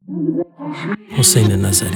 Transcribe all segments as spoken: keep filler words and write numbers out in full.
حسین نظری.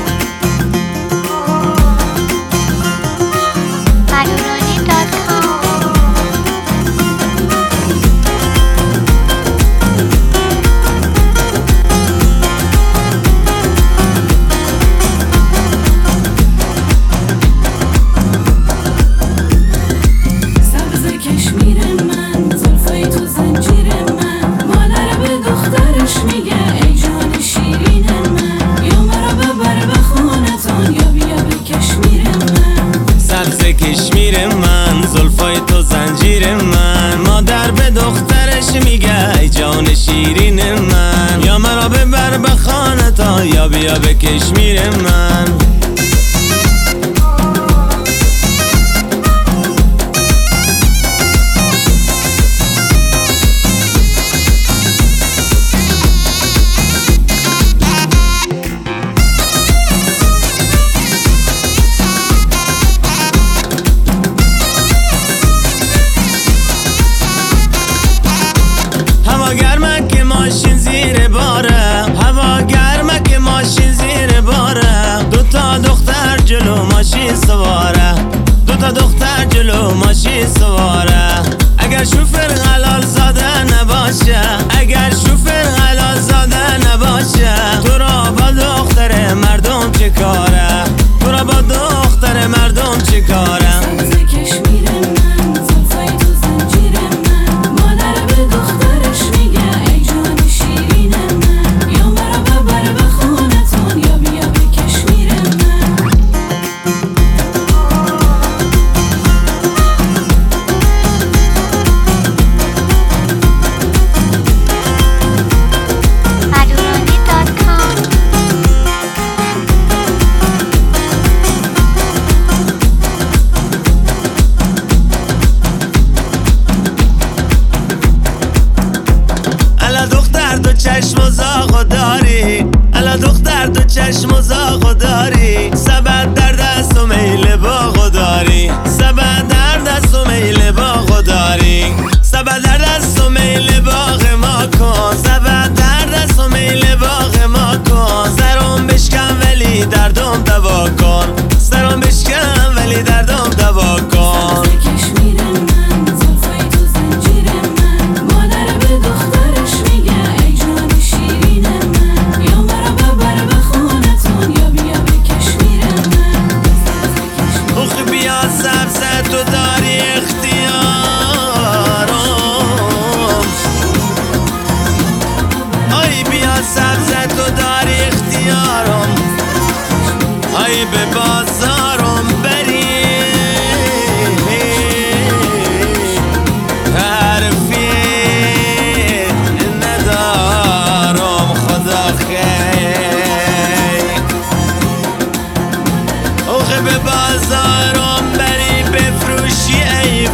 کشمیر من زلفای تو زنجیر من، مادر به دخترش میگه ای جان شیرین من، یا مرا ببر به خانه تا یا بیا به کشمیر من. گرمه که ماشین زیر باره، هوا گرمه که ماشین زیر باره، دو تا دختر جلو ماشین سواره، دو تا دختر جلو ماشین سواره. اگر شوفر حلال زاده نباشه، اگر شوفر حلال زاده نباشه، تو را با دختر مردم چه کاره، تو را با دختر مردم چه کاره. چشم و زاغو داری، الا دختر تو چشم و زاغو داری، سبد در دست و میل باغو داری، سبد در دست و میل باغو داری، سبد در دست و میل باغ ما کن، سبد در دست و میل باغ ما کن. سرم بشکن ولی دردم دوا کن، سرم بشکن ولی دردم دوا کن. سبزه تو داری اختیارم، ای بیا سبزه تو داری اختیارم، ای به بازارم بری حرفی ندارم خدا خیر، اوخه به بازارم بفروشی ای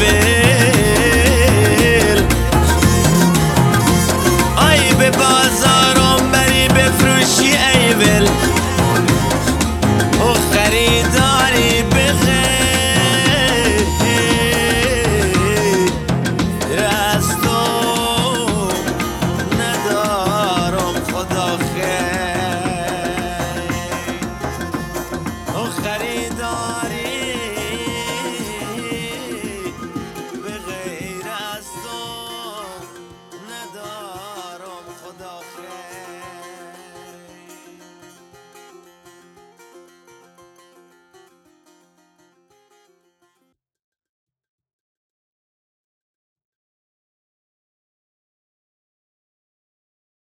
بل، ای به بازارم بری بفروشی ای بل، او خریداری بخیر از تو ندارم خدا خیر.